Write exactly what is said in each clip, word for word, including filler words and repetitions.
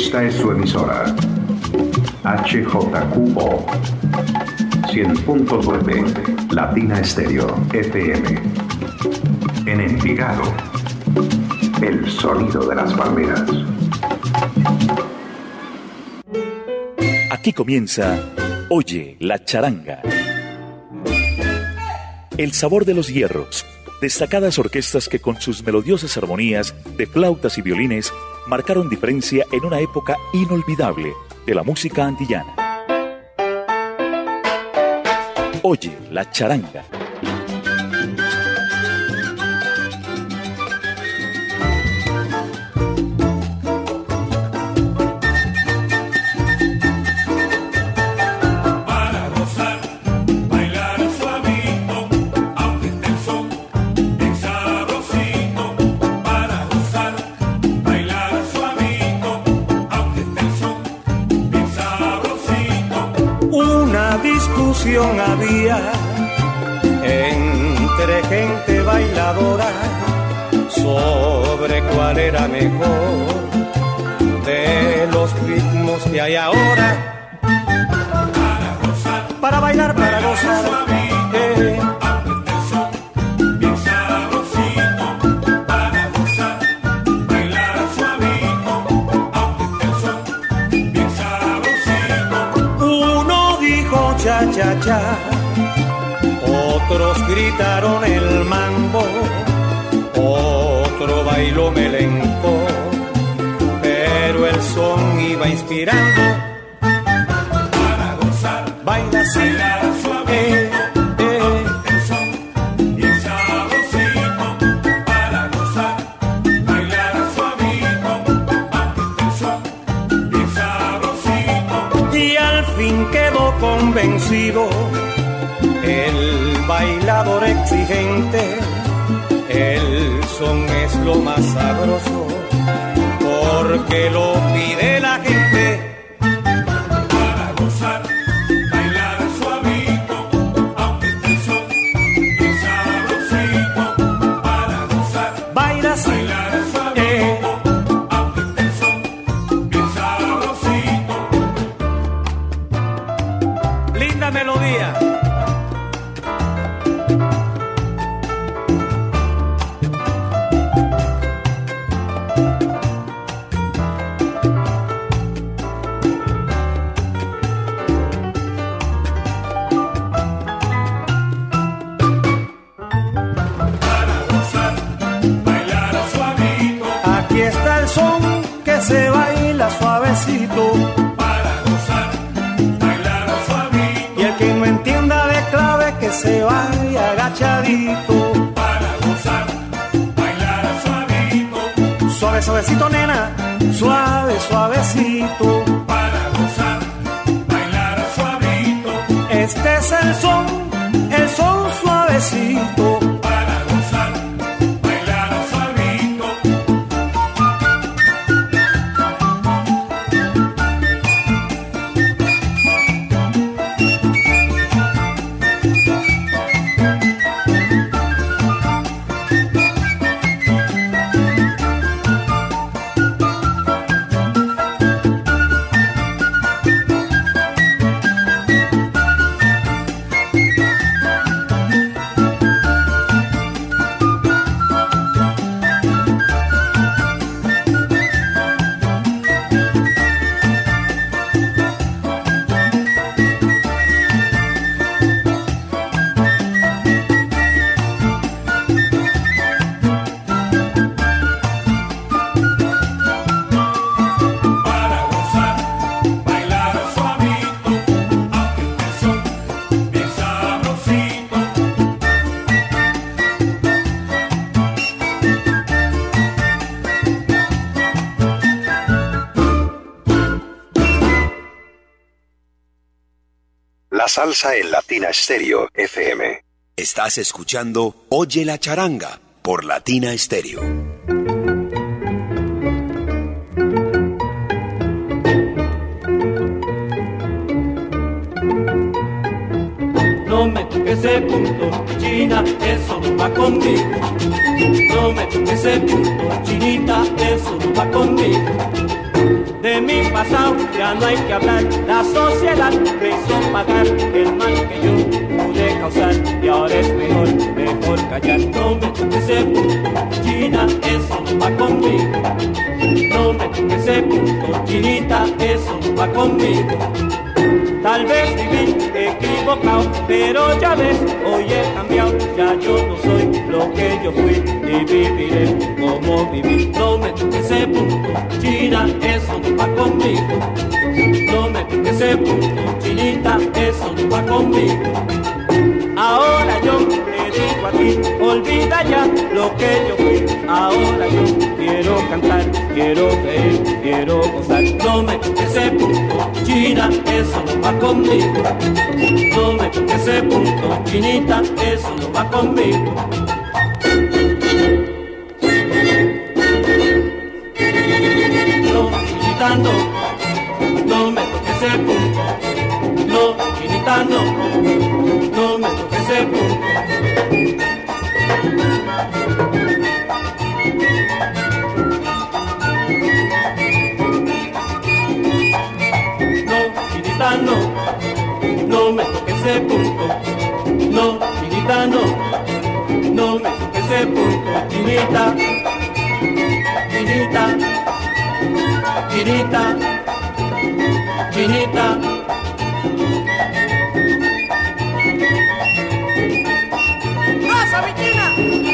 Esta es su emisora, H J Q O cien punto nueve Latina Estéreo F M. En Envigado, el sonido de las palmeras. Aquí comienza Oye la Charanga. El sabor de los hierros, destacadas orquestas que con sus melodiosas armonías de flautas y violines marcaron diferencia en una época inolvidable de la música antillana. Oye la Charanga. Había entre gente bailadora sobre cuál era mejor de los ritmos que hay ahora. Para gozar, para bailar, para gozar, eh. Cha, cha. Otros gritaron el mambo, otro bailó melenco, pero el son iba inspirando para gozar, baila así, bailar suave, eh, eh. El son bien sabrosito, para gozar, bailar suavito, aunque el son bien sabrosito. Y al fin quedó convencido el bailador exigente, el son es lo más sabroso, porque lo pide la gente. Para gozar, bailar suavito, aunque el son bien sabrosito. Para gozar, baila así, bailar suavito, eh. Aunque el son bien sabrosito. Linda melodía. Se baila suavecito para gozar, bailar suavito. Y el que no entienda de clave que se vaya agachadito para gozar, bailar suavito. Suave, suavecito, nena, suave, suavecito para gozar, bailar suavito. Este es el son, el son suavecito. Salsa en Latina Estéreo F M. Estás escuchando Oye la Charanga por Latina Estéreo. No me toques ese punto, China, eso no va conmigo. No me toques ese punto, Chinita, eso no va conmigo. de mi pasado ya no hay que hablar. La sociedad me hizo pagar el mal que yo pude causar y ahora es mejor, mejor callar. No me toques ese punto, China, eso no va conmigo. No me toques ese punto, Chinita, eso no va conmigo. Tal vez viví equivocado, pero ya ves, hoy he cambiado. Ya yo no soy lo que yo fui y viviré como viví. No me toques ese punto, China, eso no va conmigo. No me toques ese punto, Chinita, eso no va conmigo. Ahora yo te digo a ti, olvida ya lo que yo fui. Ahora yo quiero cantar, quiero reír, quiero gozar. No me toques ese punto, China, eso no va conmigo. No me toques ese punto, Chinita, eso no va conmigo. No, Chinita, no, no me toques ese punto. No, Chinita, no, no me toques ese punto. No, no me toques ese punto. No, Chinita, no, no me toques ese punto. Chinita, Chinita, Chinita, Chinita. ¡Pasa, mi China!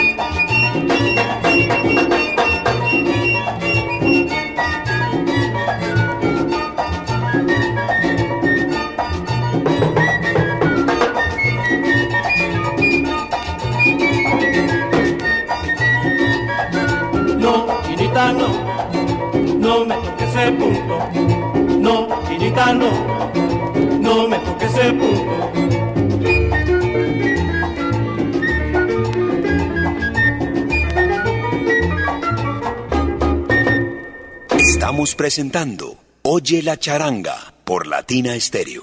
No, no me toques ese punto. No, Chinita, no, no me toques ese punto. Estamos presentando Oye la Charanga por Latina Estéreo.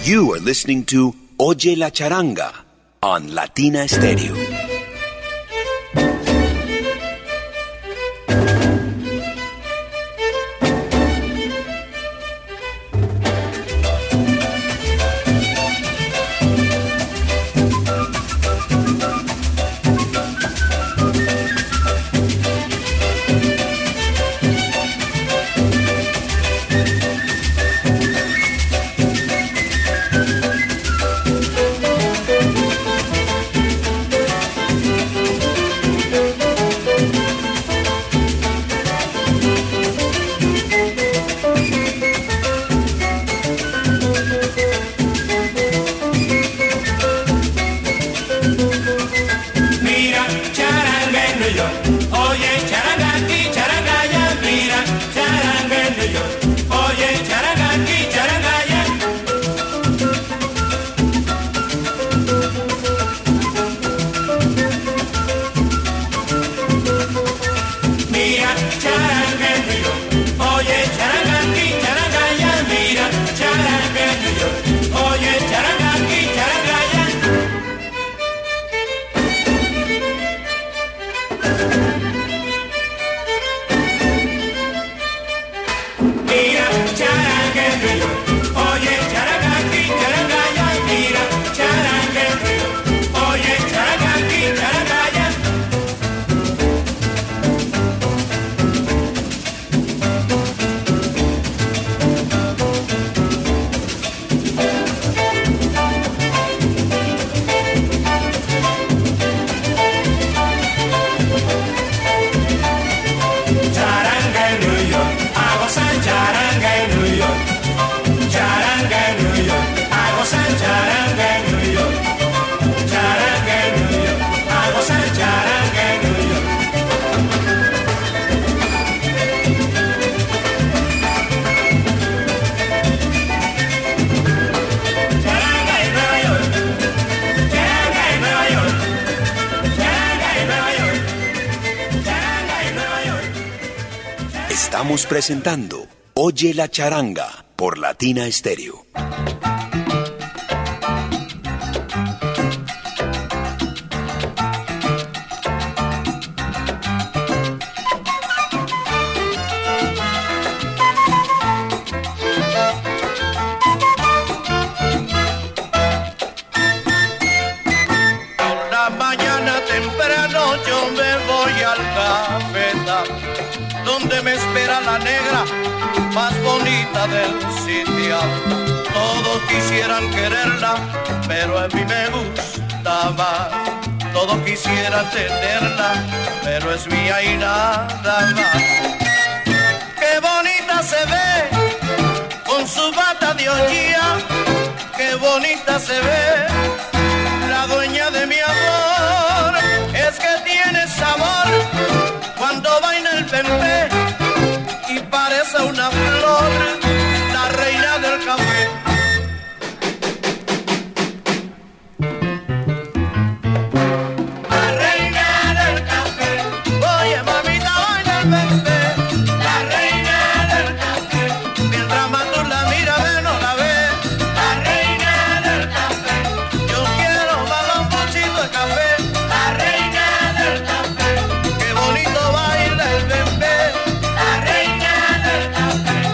You are listening to Oye la Charanga on Latina Stereo. Estamos presentando Oye la Charanga por Latina Stereo. Por la mañana temprano yo me voy al cafetal, donde me espera la negra más bonita del sitio. Todos quisieran quererla, pero a mí me gusta más. Todos quisieran tenerla, pero es mía y nada más. Qué bonita se ve con su bata de hollía, qué bonita se ve la dueña de mi amor. Es que tiene sabor cuando baila el pempé y parece una flor, la reina del café. La reina del café. Oye, mamita, baila el pempé. La reina del café. Mientras más tú la miras, ve, no la ves. La reina del café. Yo quiero más un pochito de café. La reina del café. Qué bonito baila el bebé. La reina del café.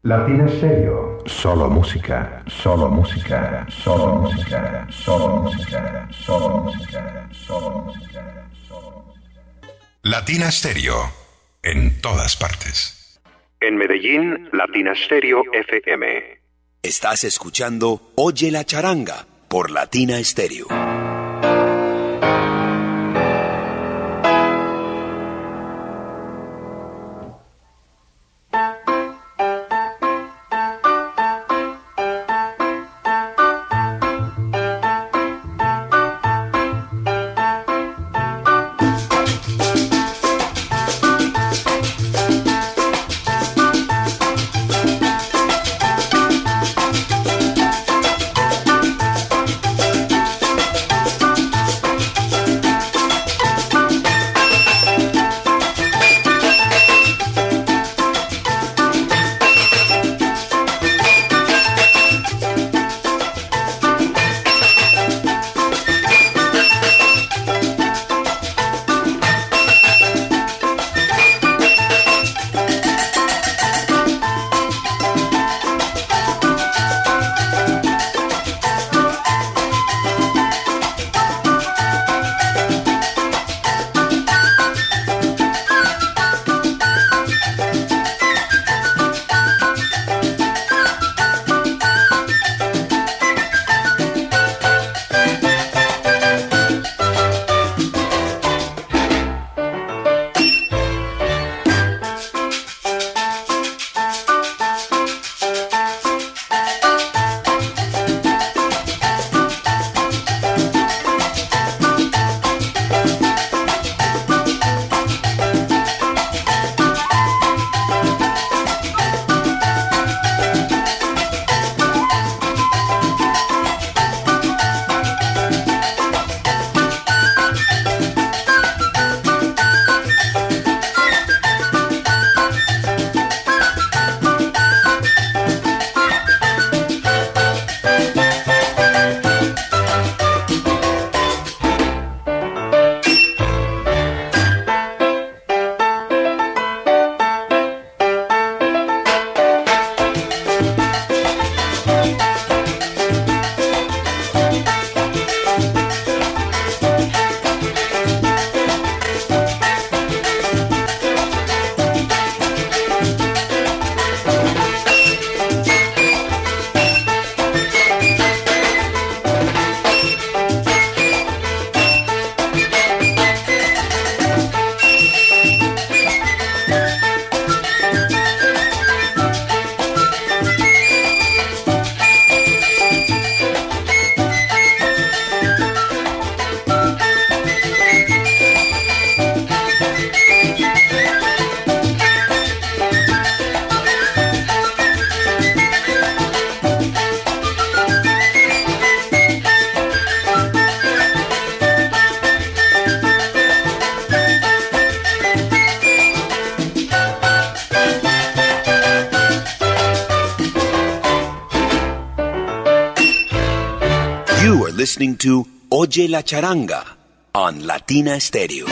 Latina Stereo. Solo música, solo música, solo música, solo música, solo música, solo música, solo música. Latina Stereo. En todas partes. En Medellín, Latina Stereo F M. Estás escuchando Oye la Charanga por Latina Stereo. Listening to Oye la Charanga on Latina Stereo.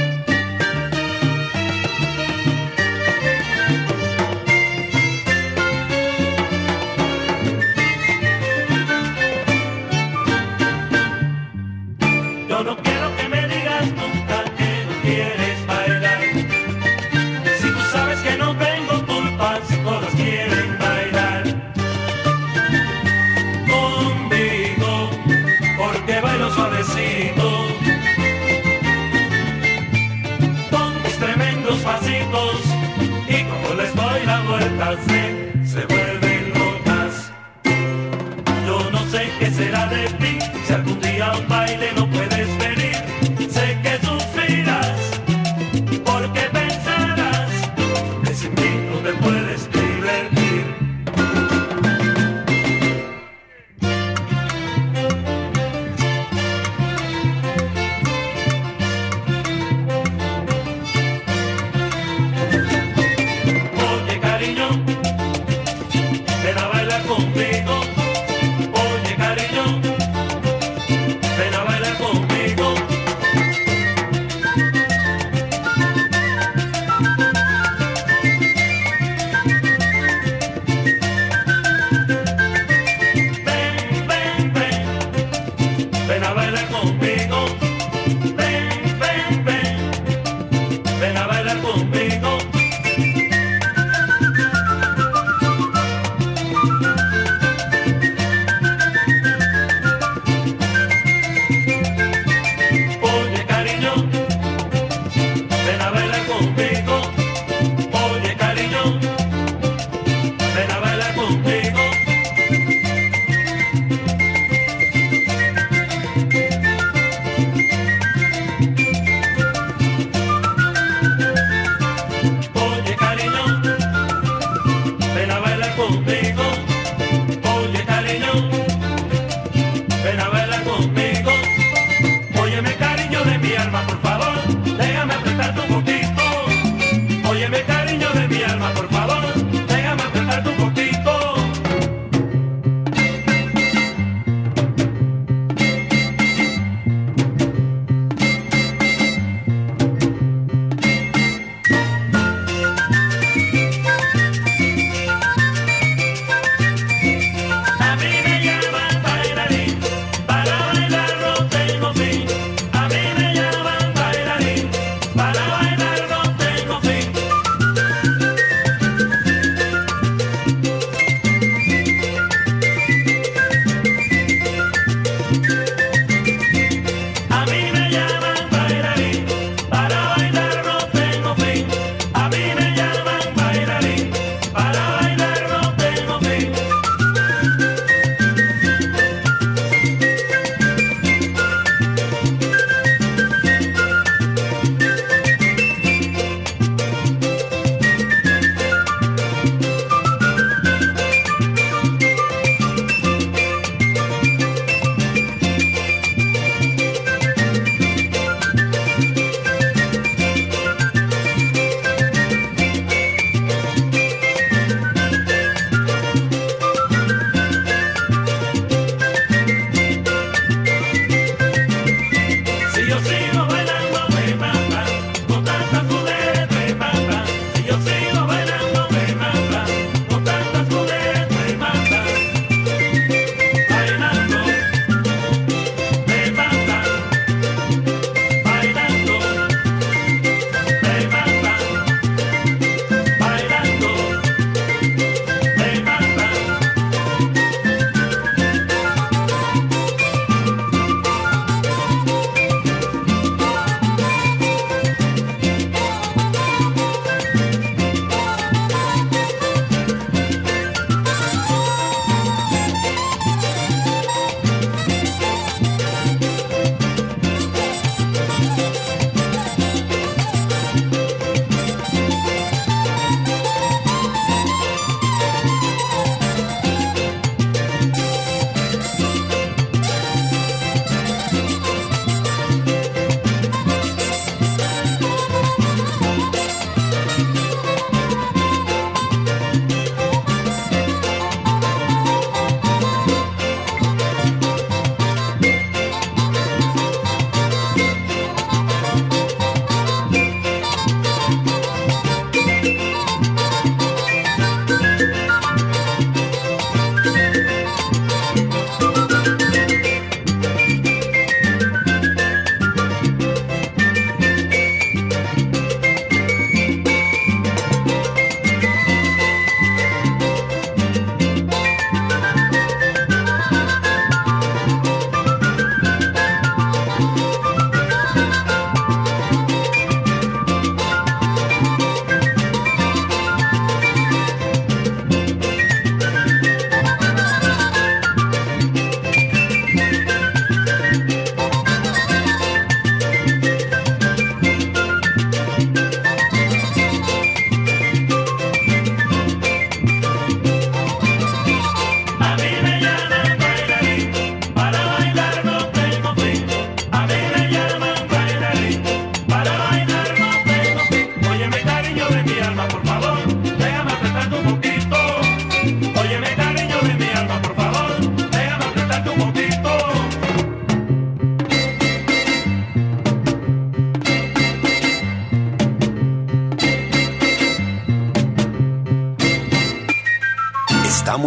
Yo no quiero que me digas nunca que no quieres bailar. Si tú sabes que no tengo culpas, todas quieren bailar conmigo, porque bailo suavecito.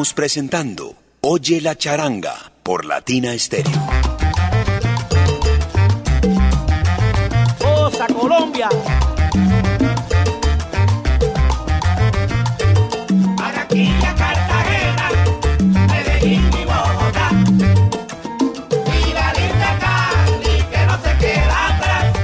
Estamos presentando Oye la Charanga por Latina Estéreo. ¡Cosa Colombia! Barranquilla, Cartagena, Medellín y Bogotá. Y la linda Cali que no se queda atrás.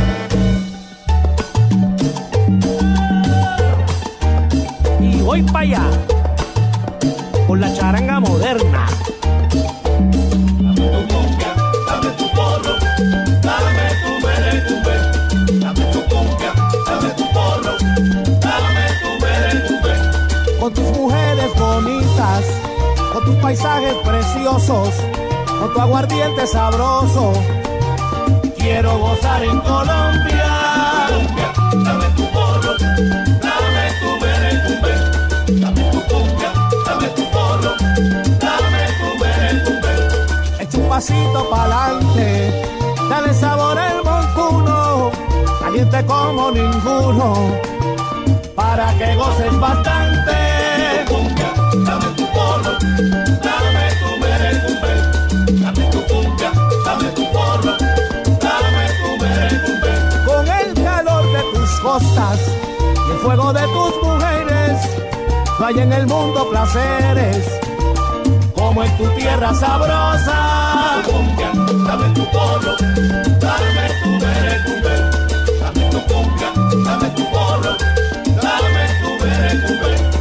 Y voy para allá con la charanga moderna. Dame tu cumbia, dame tu porro, dame tu merengue, dame tu cumbia, dame tu porro, dame tu merengue. Con tus mujeres bonitas, con tus paisajes preciosos, con tu aguardiente sabroso, quiero gozar en Colombia. Cumbia, dame tu porro, dame tu merengue, dame tu cumbia, dame tu porro, dame tu merengue. Echa un pasito pa'lante, dale sabor al montuno, caliente como ninguno, para que goces bastante. Cumbia, dame tu porro, dame tu merengue, dame tu cumbia, dame tu porro, dame tu merengue. Con el calor de tus costas y el fuego de tus mujeres, no hay en el mundo placeres como en tu tierra sabrosa. Cumbia, dame tu porro, dame tu merengue, dame tu cumbia, dame tu porro, dame tu merengue.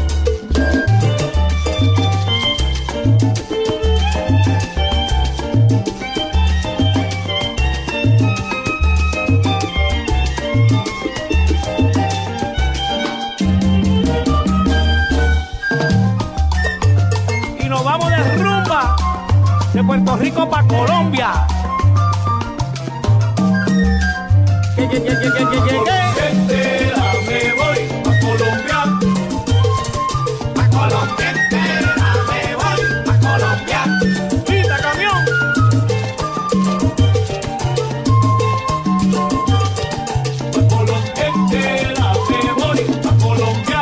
Y nos vamos de rumba de Puerto Rico para Colombia. Que, que, que, que, que, que, que, que. Entera me voy a Colombia, a Colombia entera me voy a Colombia. ¡Quita, camión! A Colombia entera me voy a Colombia,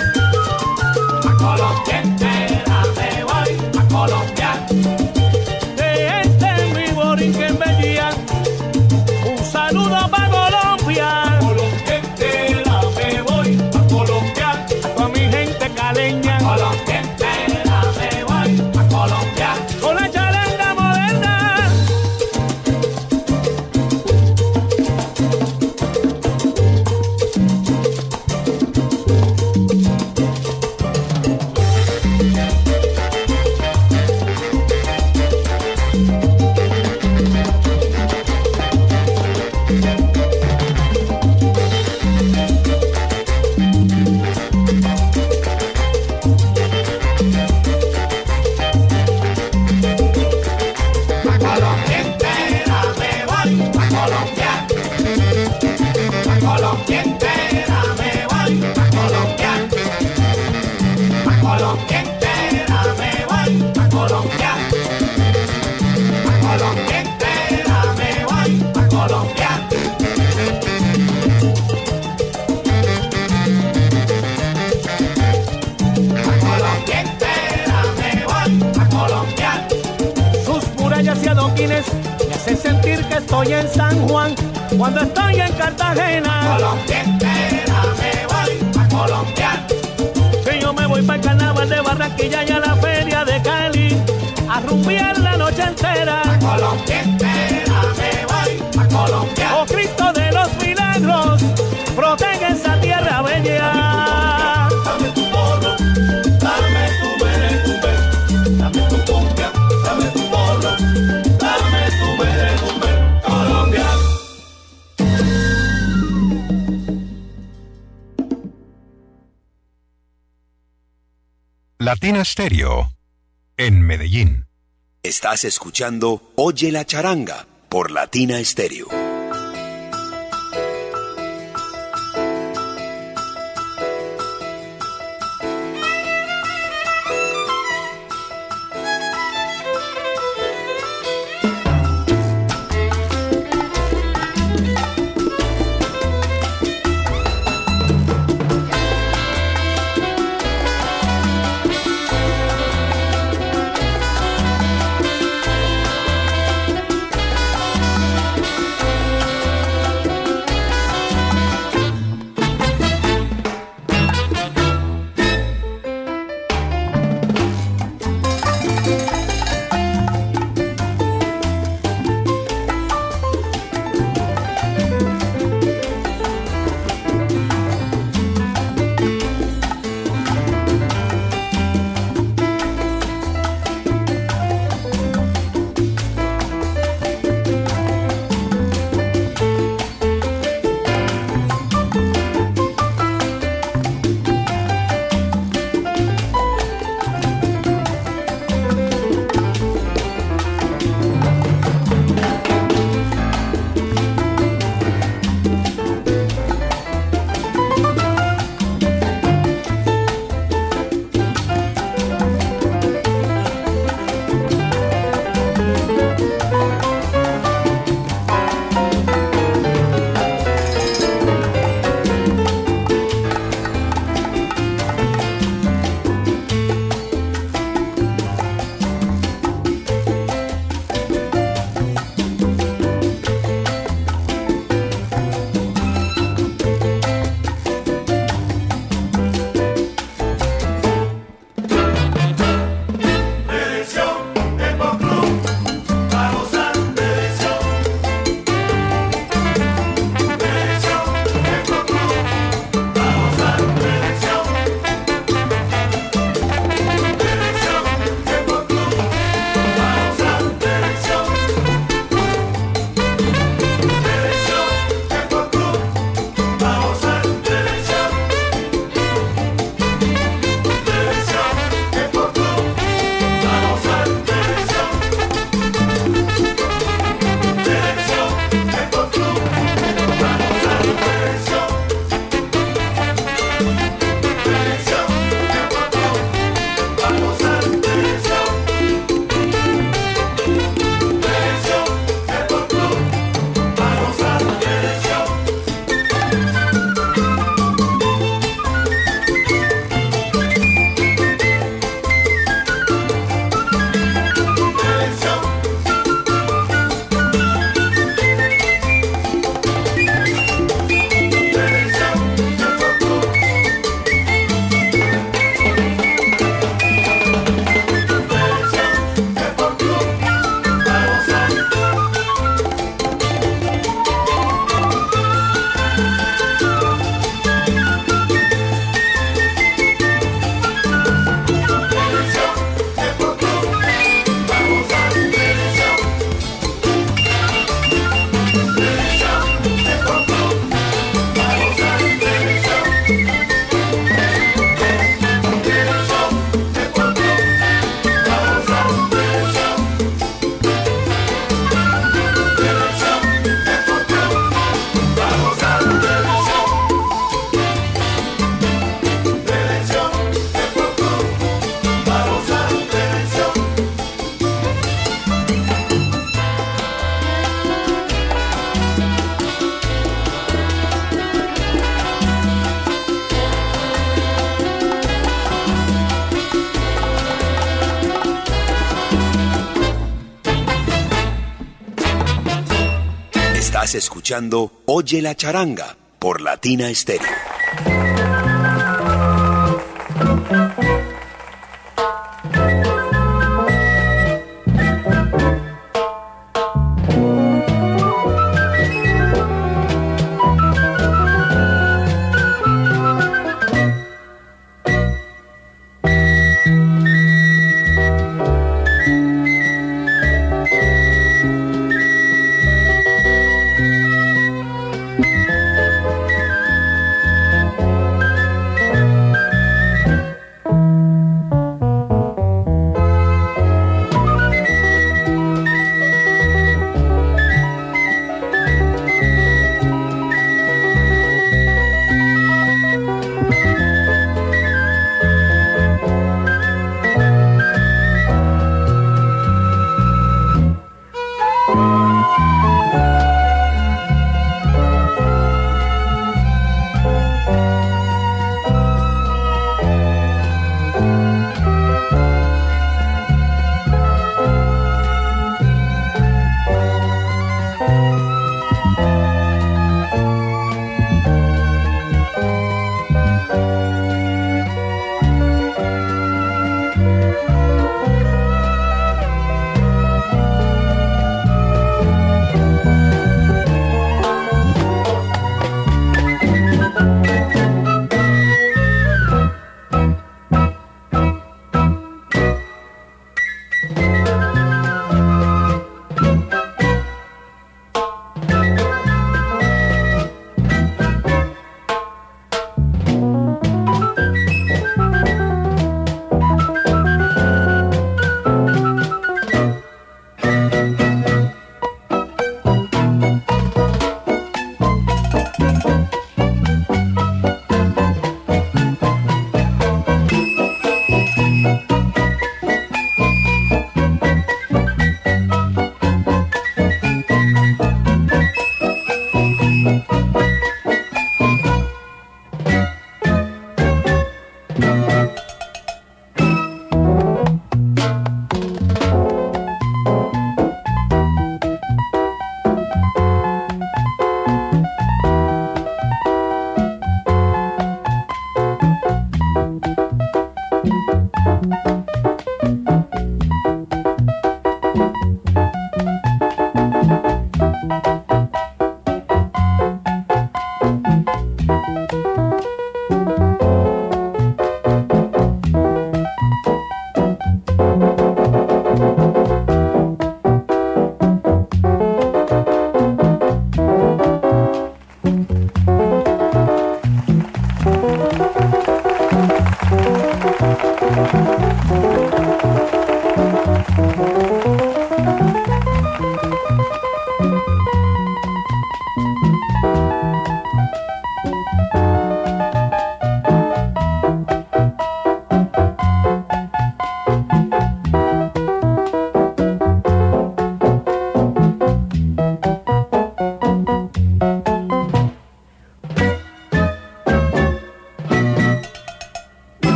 a Colombia entera me voy a Colombia. De este mi borinquen Bellía, un saludo para Colombia. Colombia entera me voy a Colombia, A toda mi gente caleña, Colombia entera me voy a Colombia. con la charanga moderna. A Colombia entera me voy a Colombia, a Colombia entera me voy a Colombia, a Colombia entera me voy a Colombia, a Colombia entera me voy a Colombia. A Colombia entera me voy a Colombia. Sus murallas y adoquines me hacen sentir que estoy en San Juan cuando estoy en Cartagena. Colombia entera me voy a Colombia. Que yo me voy para el carnaval de Barranquilla y a la feria de Cali a rumbear la noche entera. Colombia entera me voy a Colombia. Oh Cristo de los milagros, protege esa tierra bella. Dame tu porro, dame tu merengue, dame tu cumbia, dame tu porro, dame tu merengue. Colombia. Latina Stereo, en Medellín. Estás escuchando Oye la Charanga por Latina Estéreo. Estás escuchando Oye la Charanga por Latina Estéreo.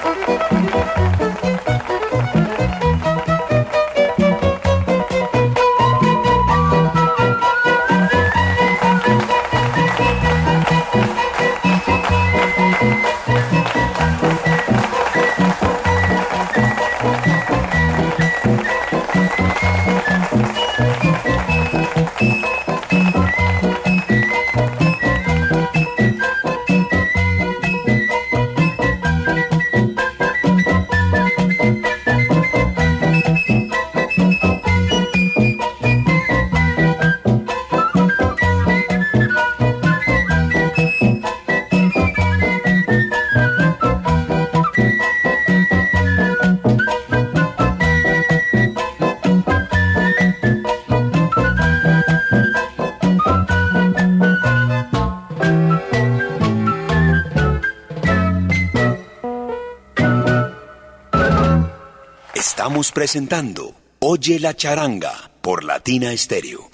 Estamos presentando Oye la Charanga por Latina Estéreo.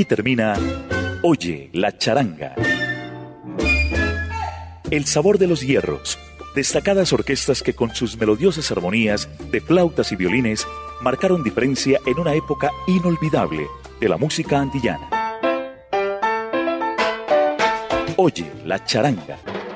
termina Oye la charanga. El sabor de los hierros, destacadas orquestas que con sus melodiosas armonías de flautas y violines marcaron diferencia en una época inolvidable de la música antillana. Oye la charanga.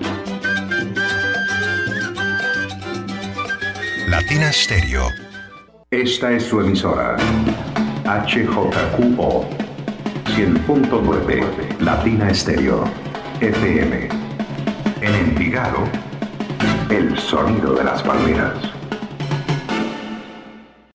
Latina Stereo. Esta es su emisora. H J Q O cien punto nueve Latina Stereo F M. En Envigado, el sonido de las palmeras.